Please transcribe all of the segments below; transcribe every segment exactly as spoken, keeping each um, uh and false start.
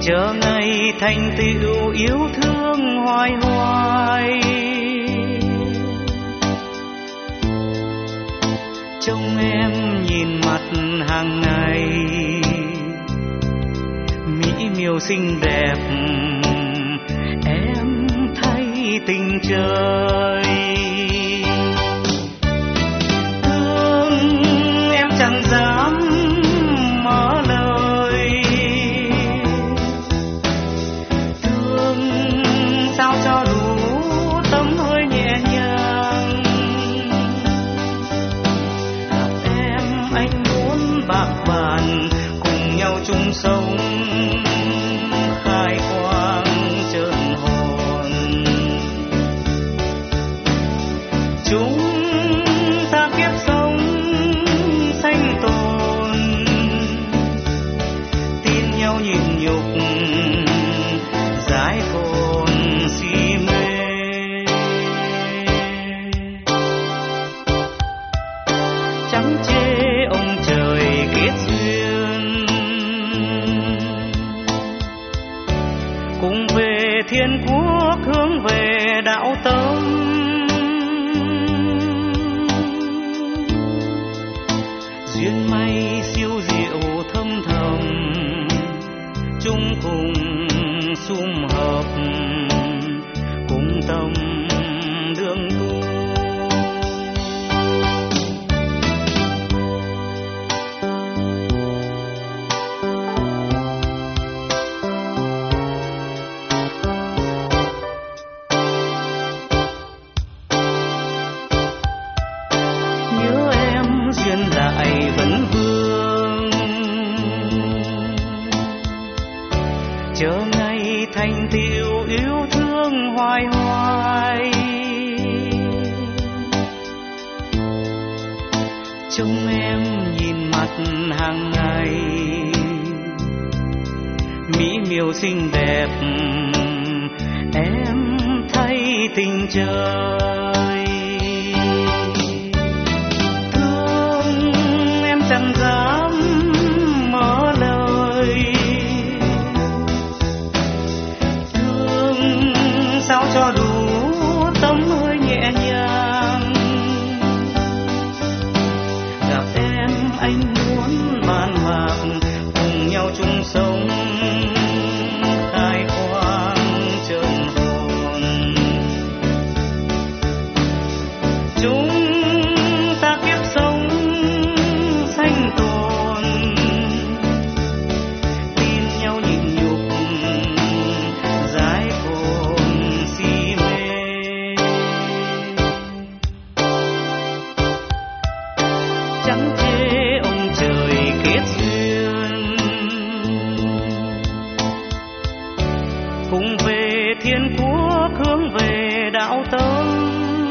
chờ ngày thành tựu yêu thương hoài hoài. Trông em nhìn mặt hàng ngày mỹ miều xinh đẹp, em thấy tình trời. Thương em chẳng dám mở lời, thương sao cho đủ tấm hơi nhẹ nhàng. Gặp em anh muốn bạc bàn cùng nhau chung sống, khai quang trơn hồn. Chúng ta kiếp sống sanh tồn, tin nhau nhịn nhục giải khôn si mê. Chẳng chê ông trời kết duyên, cùng về thiên quốc hướng về đạo tông. Duyên may siêu diệu thâm thầm, chung cùng sum hợp, cùng tâm đương tu. Nhớ em duyên lại vẫn vương, chờ ngày thành tựu yêu thương hoài hoài. Trông em nhìn mặt hàng ngày mỹ miều xinh đẹp, em thấy tình trời. Thương em chẳng dám mở lời, thương sao cho đủ tấm hơi nhẹ nhàng. Gặp em anh muốn bàn bạc cùng nhau chung sống, khai quang trơn hồn. Chúng ta kiếp sống sanh tồn, tin nhau nhịn nhục giải khôn si mê. Chẳng chê ông trời kết duyên, cùng về thiên quốc hướng về đạo tông.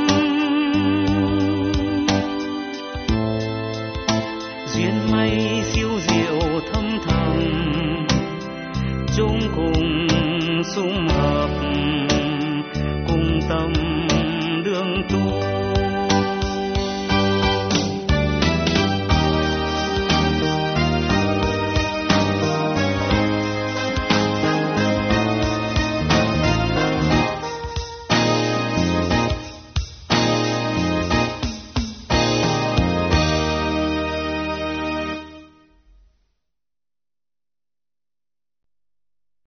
Duyên may siêu diệu thâm thầm, chung cùng sum hợp, cùng tâm